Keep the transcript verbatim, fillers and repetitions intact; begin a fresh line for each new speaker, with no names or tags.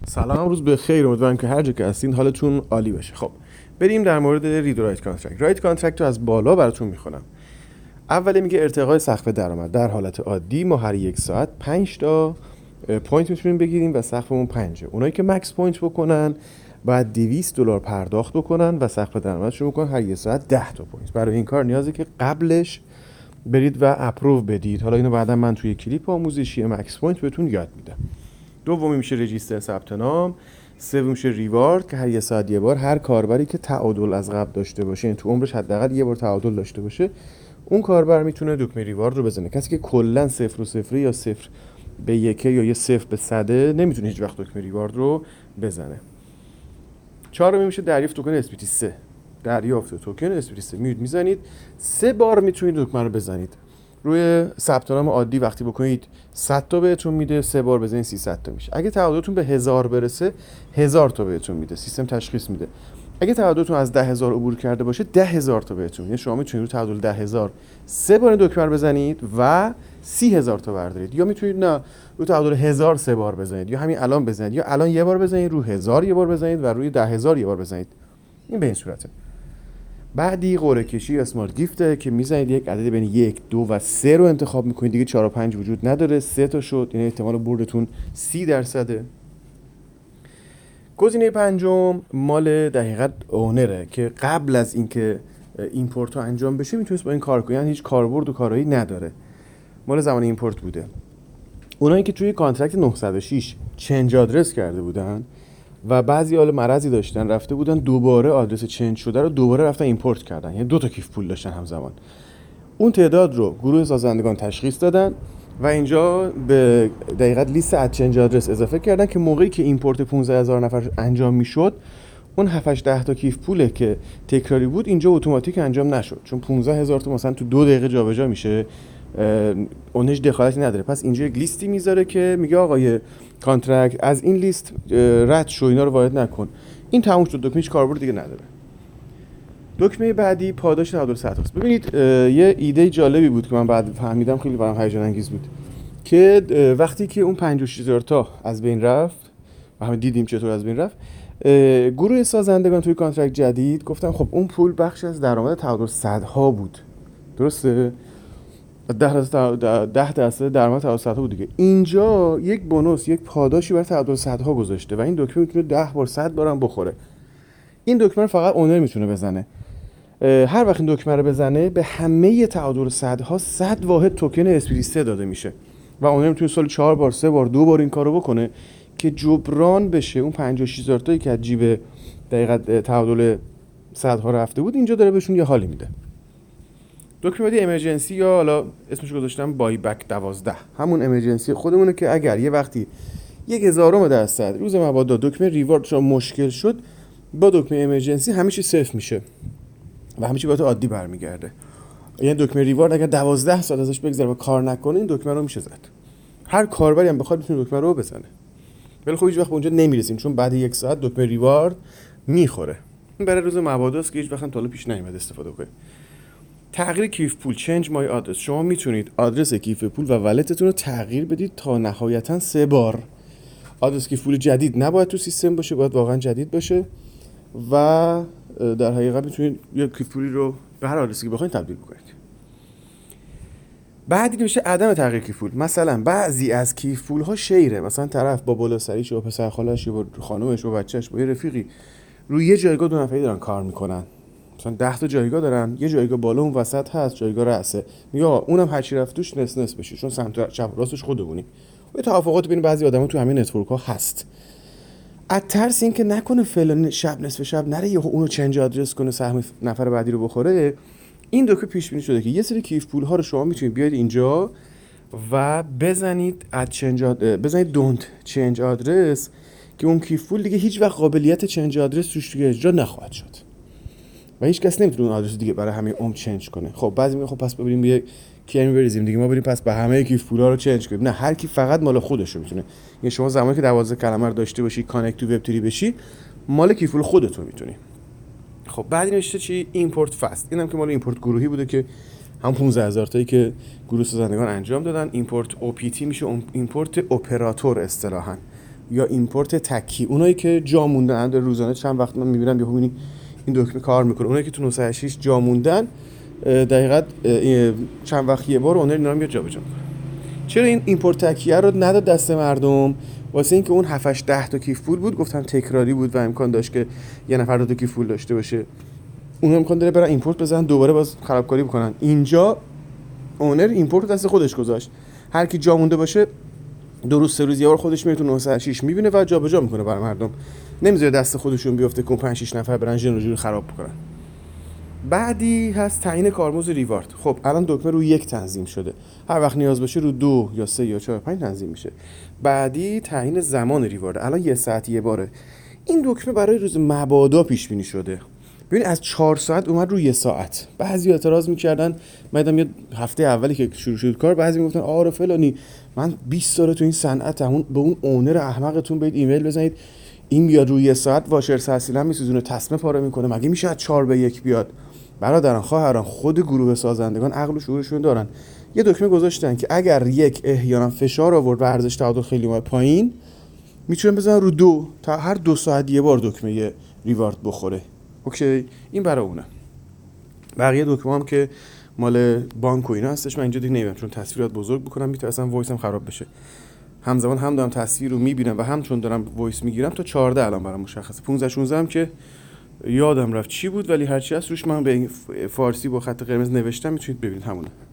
سلام، روز بخیر. امیدوارم که هر جا که هستین حالتون عالی باشه. خب بریم در مورد رید و رایت کانترکت. رایت کانترکت رو از بالا براتون میخونم. اولی میگه ارتقای سقف درآمد. در حالت عادی ما هر یک ساعت پنج تا پوینت میتونیم بگیریم و سقفمون پنج. اونایی که مکس پوینت بکنن بعد دویست دلار پرداخت بکنن و سقف درآمدشون بکنن هر یک ساعت ده تا پوینت. برای این کار نیازه که قبلش برید و اپروو بدید. حالا اینو بعدا من توی کلیپ آموزشی مکس پوینت بهتون یاد میدم. دومی میشه رجیستر ثبت نام. سوم میشه ریوارد که هر یه ساعت یه بار هر کاربری که تعادل از قبل داشته باشه، یعنی تو عمرش حداقل یه بار تعادل داشته باشه، اون کاربر میتونه دکمه ریوارد رو بزنه. کسی که کلا صفر و صفر یا صفر به یک یا یه صفر به صده نمیتونه هیچ وقت دکمه ریوارد رو بزنه. چهارمی میشه دریافت توکن اس پی تی سه. دریافت توکن اس پی تی سه میاد میزنید، سه بار میتونید دکمه رو بزنید. روی ثبت نام عادی وقتی بکنید صد تا بهتون میده، سه بار بزنید سیصد تا میشه. اگه تعادلتون به هزار برسه هزار تا بهتون میده، سیستم تشخیص میده. اگه تعادلتون از ده هزار عبور کرده باشه ده هزار تا بهتون. یعنی شما میتونید رو تعادل ده هزار سه بار دکمه رو بزنید و سی هزار تا بردارید، یا میتونید نه رو تعادل هزار سه بار بزنید، یا همین الان بزنید، یا الان یه بار بزنید، رو هزار یه بار بزنید و روی ده هزار یه بار بزنید. این به این صورته. بعدی قرعه کشی اسمارت گیفته که میزنید یک عدد بین یک، دو و سه رو انتخاب میکنید. دیگه چهار و پنج وجود نداره، سه تا شد، یعنی احتمال بردتون سی درصده. گزینه پنجم مال دقیقاً اونره که قبل از اینکه ایمپورت رو انجام بشه میتونست با این کار کنه، یعنی هیچ کاربرد و کارایی نداره. مال زمان ایمپورت بوده. اونایی که توی کانترکت نهصد و شش چنج آدرس کرده بودن و بعضی حال مرضی داشتن رفته بودن دوباره آدرس چنج شده رو دوباره رفتن ایمپورت کردن، یعنی دو تا کیف پول داشتن همزمان. اون تعداد رو گروه سازندگان تشخیص دادن و اینجا به دقیقاً لیست اد چنج آدرس اضافه کردن که موقعی که ایمپورت پانزده هزار نفر انجام میشد اون هفت هشت ده تا کیف پوله که تکراری بود اینجا اتوماتیک انجام نشد، چون پانزده هزار تا مثلا تو دو دقیقه جابجا میشه، اون هیچ دخالتی نداره. پس اینجا یک لیستی میذاره که میگه آقای کانترکت از این لیست رد شو، اینا رو وارد نکن. این تموم شد، دکمه هیچ کاربرد دیگه نداره. دکمه بعدی پاداش تعادل سطح است. ببینید یه ایده جالبی بود که من بعد فهمیدم، خیلی برام هیجان انگیز بود، که وقتی که اون پنجاه و شش هزار تا از بین رفت و همه دیدیم چطور از بین رفت، گروه سازندگان توی کانترکت جدید گفتن خب اون پول بخش از درآمد تعادل صدها بود، درسته؟ ده درصد درآمد تعادل صدها بود دیگه. اینجا یک بونوس، یک پاداشی برای تعادل صدها گذاشته و این دکمه میتونه ده بار صد بارم بخوره. این دکمه رو فقط اونر میتونه بزنه. هر وقت این دکمه رو بزنه به همه تعادل صدها صد واحد توکن اس پی تی سه داده میشه و اونر میتونه سال چهار بار، سه بار، دو بار این کارو بکنه که جبران بشه اون پنجاه و شش هزار تایی که از جیب دقیقاً تعادل صدها رفته بود. اینجا داره بهشون یه حالی میده. دکمه بعدی امرجنسی، یا حالا اسمش گذاشتم بای بک دوازده، همون امرجنسی خودمونه که اگر یه وقتی یک هزارم درصد روز مبادا دکمه ریوارد شما مشکل شد، با دکمه امرجنسی همه چی صفر میشه و همه چی به عادی برمیگرده. یعنی دکمه ریوارد اگر دوازده ساعت ازش بگذره و کار نکنه این دکمه رو میشه زد. هر کاربری هم بخواد میتونه دکمه رو بزنه. ولی خب هیچ وقت به اونجا نمیرسیم چون بعد یک ساعت دکمه ریوارد میخوره. این برای روز مباداست که هیچ وقت تا حالا پیش نیومد استفاده کنه. تغییر کیف پول، چنج مای آدرس. شما میتونید آدرس کیف پول و ولتتون رو تغییر بدید تا نهایتا سه بار. آدرس کیف پول جدید نباید تو سیستم باشه، باید واقعا جدید باشه و در حقیقت میتونید یک کیف پولی رو به هر آدرسی که بخواید تبدیل بکنید. بعدی میشه عدم تغییر کیف پول. مثلا بعضی از کیف پول ها شیره، مثلا طرف با بالا سریش و پسر خالش با خانومش و بچهش با یه رفیقی روی یه جایگاه دو نفری دارن کار میکنن، مثلا ده تا جایگاه دارن، یه جایگاه بالا اون وسط هست، جایگاه رأسه، میگه آقا اونم هر چی رفت توش نس نس بشه چون سمت چپ راستش خودمونی. و توافقات بین بعضی آدما تو همین نتورک ها هست. از ترس این که نکنه فلان شب نصف شب نره یهو اونو چنج آدرس کنه سهم نفر بعدی رو بخوره، این دکمه پیش بینی شده که یه سری کیف پول ها رو شما میتونید بیاید اینجا و بزنید اد چنج بزنید دونت چنج آدرس که اون کیف پول دیگه هیچ وقت قابلیت چنج آدرس توش دیگه اجرا نخواهد شد و هیچ کس نمیتونه اون آدرس دیگه برای همه عمر چنج کنه. خب بعضی میگه خب پس ببریم بیه کیمی بریزیم دیگه، ما بریم پس به همه کیف پولا رو چنج کنیم. نه، هر کی فقط مال خودش رو میتونه. یعنی شما زمانی که دوازده کلمه رو داشته باشی کانکت تو وب تری بشی، مال کیف پول خودتون میتونی. خب بعد نوشته چی؟ ایمپورت فست. اینم که مال ایمپورت گروهی بوده که هم پانزده هزار تایی که گروه سازندگان انجام دادن. ایمپورت او پی تی میشه ایمپورت اپراتور اصطلاحاً. یا ایمپورت تکی، اونایی که جا موندن در روزانه چند وقت من میبینم یهو میبینی این دکمه کار میکنه، اونایی که تو نهصد و هشتاد و شش جا موندن دقیقاً چند وقت یه بار اونر اینا رو میاد جابجا میکنه. چرا این ایمپورت تکیه رو نداد دست مردم؟ واسه اینکه اون هفت هشت ده تا کیف پول بود، گفتن تکراری بود و امکان داشت که یه نفر دو تا کیف پول داشته باشه، اونها امکان داره برن ایمپورت بزنن دوباره باز خرابکاری بکنن. اینجا اونر ایمپورت دست خودش گذاشت، هر کی جا مونده باشه دو روز سه روز یه بار خودش میره تو نهصد و هشتاد و شش میبینه و جابجا میکنه برای مردم، نمیذاره دست خودشون بیفته که پنج شش نفر برن ژن رو خراب بکنن. بعدی هست تعیین کارمزد ریوارد. خب الان دکمه رو یک تنظیم شده، هر وقت نیاز باشه رو دو یا سه یا چهار پنج تنظیم میشه. بعدی تعیین زمان ریوارد، الان یه ساعت یه باره. این دکمه برای روز مبادا پیش بینی شده. ببین از چهار ساعت اومد رو یه ساعت. بعضی اعتراض میکردن، من یه هفته اولی که شروع شد کار بعضی میگفتن آره فلانی من بیست ساله تو این صنعتم، به اون اونر احمقتون برید ایمیل بزنید این بیاد روی یه ساعت واشر سرسیلن میسوزونه تسمه پاره میکنه، مگه میشه از چهار به یک بیاد؟ برادران خواهران خود گروه سازندگان عقل و شعورشون دارن، یه دکمه گذاشتن که اگر یک احیانا فشار آورد و ارزش تعادل خیلی اومد پایین میتونن بزنن رو دو تا هر دو ساعت یه بار دکمه یه ریوارد بخوره. اوکی این برای اونه. بقیه دکمه هم که مال بانک و اینا هستش من اینجا دیگه نمیبینم چون تصویرات بزرگ بکنم میترسم وایسم خراب بشه. همزمان هم دارم تصویر رو میبینم و هم چون دارم وایس میگیرم تا چهارده الان برام مشخصه. پانزده شانزده هم که یادم رفت چی بود ولی هرچی هست روش من به فارسی با خط قرمز نوشتم، میتونید ببینید همونه.